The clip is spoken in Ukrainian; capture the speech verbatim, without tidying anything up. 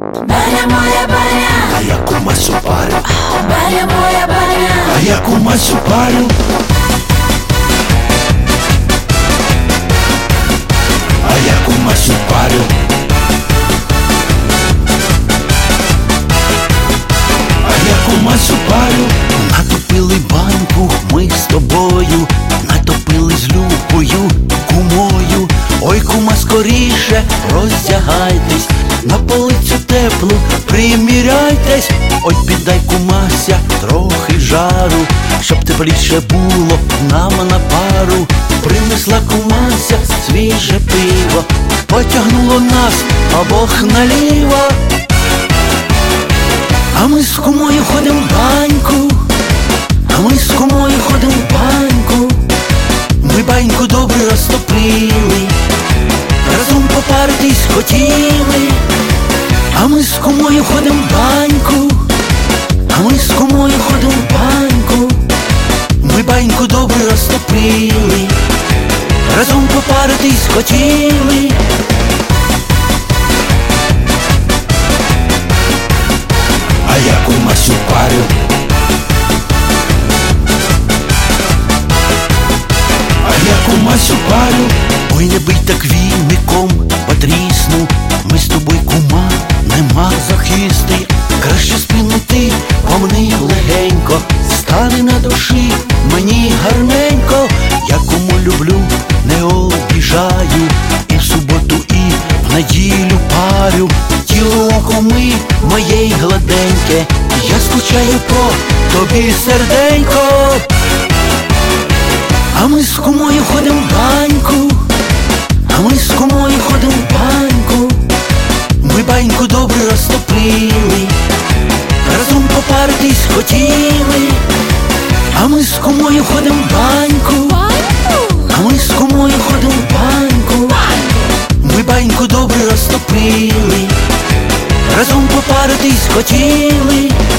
Баня моя баня, а я кумасю парю, баня моя баня, а я кумасю парю, а я кумасю парю, а я кумасю парю. Натопили баньку ми з тобою, натопили з Любою, кумою. Ой, кума, скоріше роздягайтесь, на полицю теплу приміряйтесь. Ой, піддай, кумася, трохи жару, щоб тепліше було нам на пару. Принесла кумася свіже пиво, потягнуло нас обох наліво. А ми з кумою ходим в баньку, а ми з кумою ходим в баньку. Ми баньку добре розтопили, разом попаритись хотіли. А ми з кумою ходим в баньку, а ми з кумою ходим в баньку. Ми баньку добре розтопили, разом попаритись хотіли. А я кумасю парю, а я кумасю парю. Ой, не бий так віником потрісну, ми з тобою, кума, нема захисти. Краще спину ти помни легенько, стане на душі мені гарненько. Я кому люблю, не обіжаю, і в суботу, і в неділю парю. Тіло куми моєї гладеньке, я скучаю по тобі, серденько. А ми з кумою ходим в баньку, а ми з кумою ходим в баньку. Ми баньку добре розтопили, разом попаритись хотіли. А ми з кумою ходим в баньку, а ми з кумою ходим в баньку. Ми баньку добре розтопили, разом попаритись хотіли.